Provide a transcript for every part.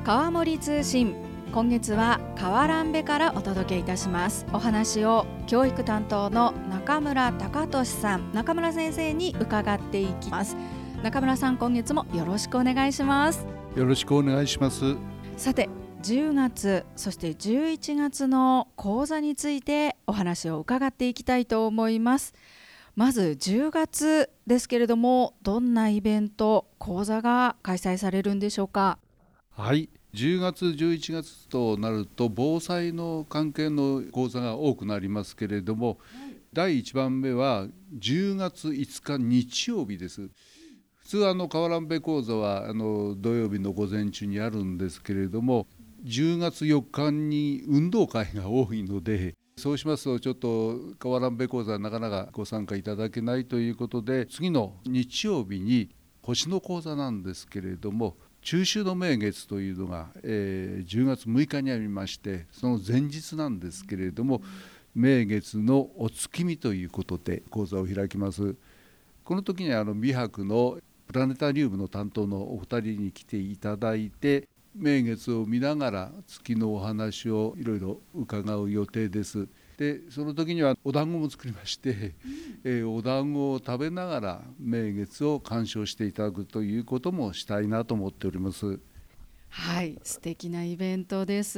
川森通信、今月は川蘭部からお届けいたします。お話を教育担当の中村貴俊さん、中村先生に伺っていきます。中村さん、今月もよろしくお願いします。 よろしくお願いします。 さて、10月そして11月の講座についてお話を伺っていきたいと思います。まず10月ですけれども、どんなイベント、講座が開催されるんでしょうか。 はい、10月11月となると防災の関係の講座が多くなりますけれども、第1番目は10月5日日曜日です。普通川蘭部講座は土曜日の午前中にあるんですけれども、10月4日に運動会が多いので、そうしますとちょっと川蘭部講座はなかなかご参加いただけないということで、次の日曜日に星の講座なんですけれども、中秋の名月というのが、10月6日にありまして、その前日なんですけれども、名月のお月見ということで講座を開きます。この時に美白のプラネタリウムの担当のお二人に来ていただいて、名月を見ながら月のお話をいろいろ伺う予定です。でその時にはお団子も作りまして、お団子を食べながら名月を鑑賞していただくということもしたいなと思っております。 はい、素敵なイベントです。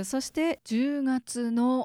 そして10月の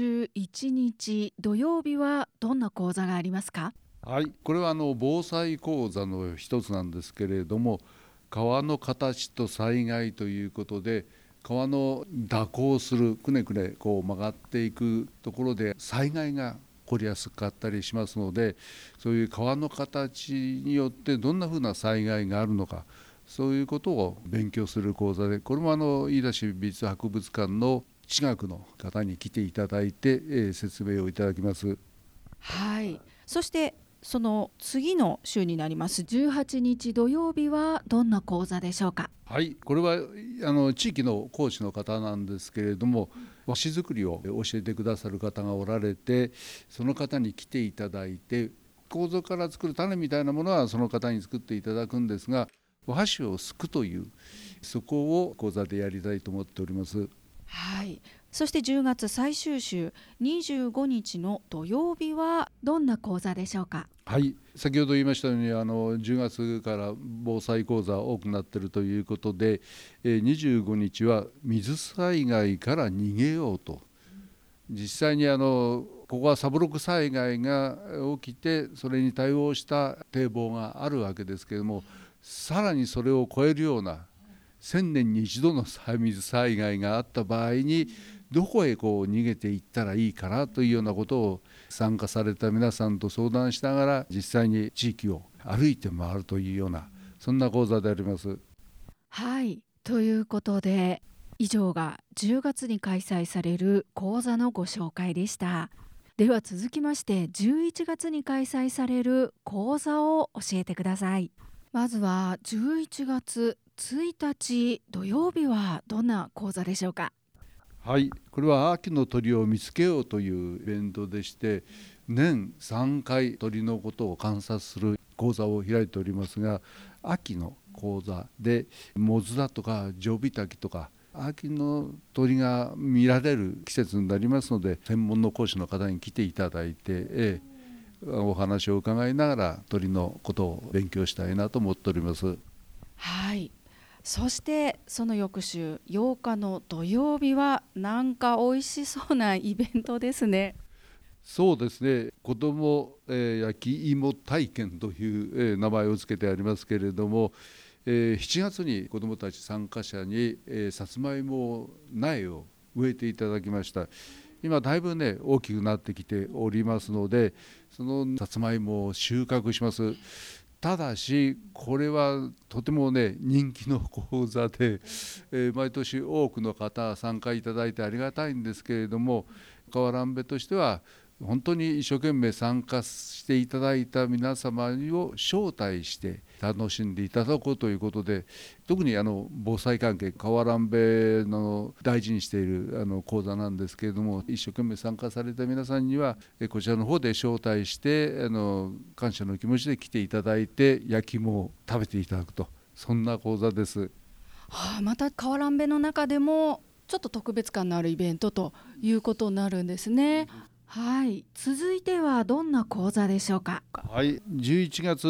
11日土曜日はどんな講座がありますか。 はい、これは防災講座の一つなんですけれども、川の形と災害ということで、川の蛇行するくねくねこう曲がっていくところで災害が起こりやすかったりしますので、そういう川の形によってどんなふうな災害があるのか、そういうことを勉強する講座で、これも飯田市美術博物館の地学の方に来ていただいて、説明をいただきます。 はい、そしてその次の週になります18日土曜日はどんな講座でしょうか。 はい、これは地域の講師の方なんですけれども、和紙作りを教えてくださる方がおられて、その方に来ていただいて、楮から作る種みたいなものはその方に作っていただくんですが、和紙をすくという、そこを講座でやりたいと思っております。 はい、そして10月最終週25日の土曜日はどんな講座でしょうか。 はい、先ほど言いましたように10月から防災講座多くなっているということで、25日は水災害から逃げようと。実際にここはサブロク災害が起きて、それに対応した堤防があるわけですけれども、さらにそれを超えるような1000年に一度の水災害があった場合に、どこへこう逃げていったらいいかなというようなことを参加された皆さんと相談しながら、実際に地域を歩いて回るというような、そんな講座であります。 はい、ということで以上が10月に開催される講座のご紹介でした。では続きまして11月に開催される講座を教えてください。まずは11月1日土曜日はどんな講座でしょうか。 はい、これは秋の鳥を見つけようというイベントでして、年3回鳥のことを観察する講座を開いておりますが、秋の講座でモズだとかジョビタキとか秋の鳥が見られる季節になりますので、専門の講師の方に来ていただいて、お話を伺いながら鳥のことを勉強したいなと思っております。 はい、そしてその翌週8日の土曜日はなんか美味しそうなイベントですね。 そうですね、子ども、焼き芋体験という、名前を付けてありますけれども、7月に子どもたち参加者に、さつまいも苗を植えていただきました。今だいぶね大きくなってきておりますので、そのさつまいもを収穫します。ただしこれはとてもね人気の講座で、毎年多くの方参加いただいてありがたいんですけれども、川蘭部としては本当に一生懸命参加していただいた皆様を招待して楽しんでいただこうということで、特に防災関係川蘭部の大事にしている講座なんですけれども、一生懸命参加された皆さんにはこちらの方で招待して感謝の気持ちで来ていただいて焼き芋を食べていただくと、そんな講座です。 また川原部の中でもちょっと特別感のあるイベントということになるんですね。はい、続いてはどんな講座でしょうか。 はい、11月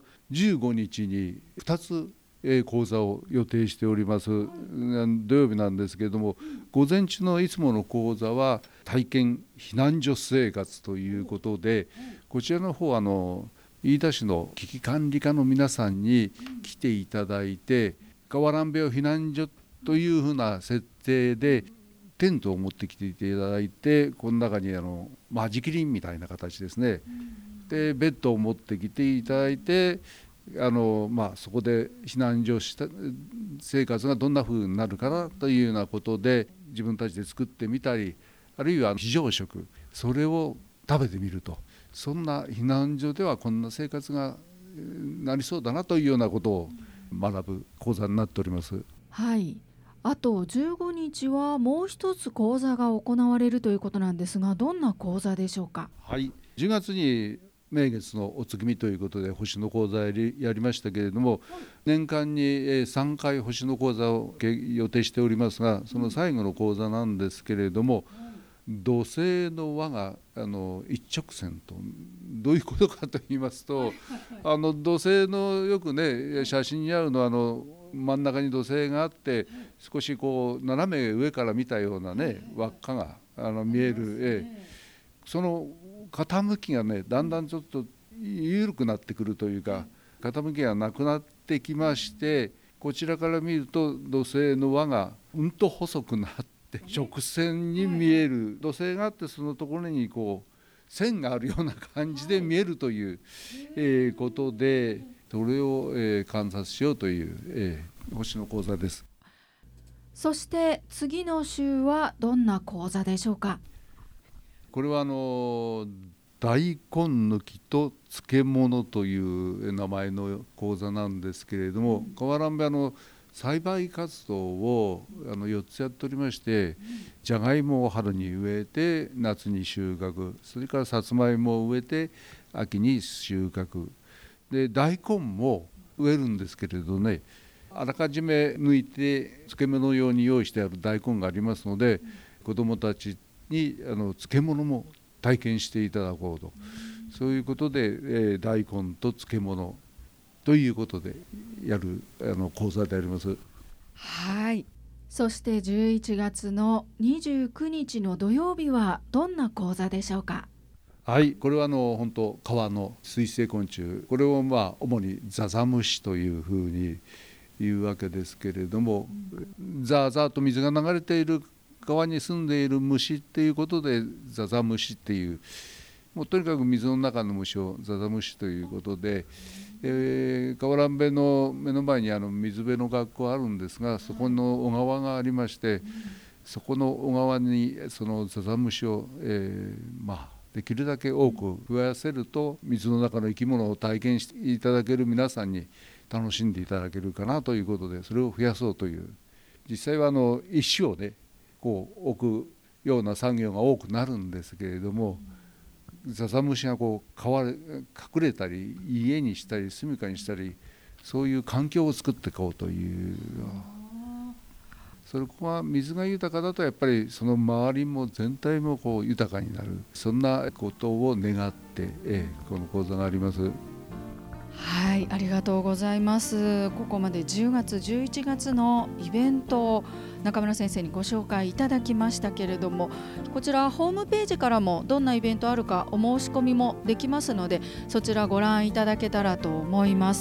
15日に2つ講座を予定しております。土曜日なんですけれども、午前中のいつもの講座は体験避難所生活ということで、こちらの方飯田市の危機管理課の皆さんに来ていただいて、川原部避難所というふうな設定でテントを持ってきていただいて、この中に間仕切りみたいな形ですね。でベッドを持ってきていただいて、そこで避難所生活がどんな風になるかなというようなことで自分たちで作ってみたり、あるいは非常食それを食べてみると、そんな避難所ではこんな生活がなりそうだなというようなことを学ぶ講座になっております。 はい、あと15日はもう一つ講座が行われるということなんですが、どんな講座でしょうか。 はい、10月に名月のお月見ということで星の講座やりましたけれども、年間に3回星の講座を予定しておりますが、その最後の講座なんですけれども、土星の輪が一直線とどういうことかと言いますと、土星のよくね写真にあるのは真ん中に土星があって、少しこう斜め上から見たようなね輪っかが見える、その傾きがねだんだんちょっと緩くなってくるというか、傾きがなくなってきまして、こちらから見ると土星の輪がうんと細くなって直線に見える、土星があってそのところにこう線があるような感じで見えるということで、それを観察しようという星の講座です。 そして次の週はどんな講座でしょうか。 これは大根抜きと漬物という名前の講座なんですけれども、川原部栽培活動を4つやっておりまして、じゃがいもを春に植えて夏に収穫、それからさつまいもを植えて秋に収穫で、大根も植えるんですけれどね、あらかじめ抜いて漬物用に用意してある大根がありますので、子どもたちに漬物も体験していただこうと、そういうことで、大根と漬物ということでやる講座であります。 はい、そして11月の29日の土曜日はどんな講座でしょうか。 はい、これは本当川の水生昆虫、これを主にザザムシというふうに言うわけですけれども、ザーザーと水が流れている川に住んでいる虫っていうことでザザムシっていう、もうとにかく水の中の虫をザザムシということで、川原部の目の前に水辺の学校あるんですが、そこの小川がありまして、そこの小川にそのザザムシを、できるだけ多く増やせると、水の中の生き物を体験していただける皆さんに楽しんでいただけるかなということで、それを増やそうという、実際は石をねこう置くような作業が多くなるんですけれども、ザザムシがこう隠れたり家にしたり住処にしたり、そういう環境を作っていこうという、そこは水が豊かだとやっぱりその周りも全体もこう豊かになる、そんなことを願って、この講座があります。 はい、ありがとうございます。ここまで10月11月のイベントを中村先生にご紹介いただきましたけれども、こちらホームページからもどんなイベントあるかお申し込みもできますので、そちらご覧いただけたらと思います。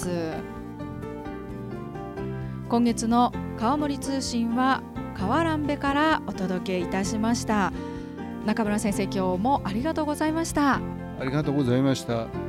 今月の川森通信は川原部からお届けいたしました。中村先生、今日もありがとうございました。 ありがとうございました。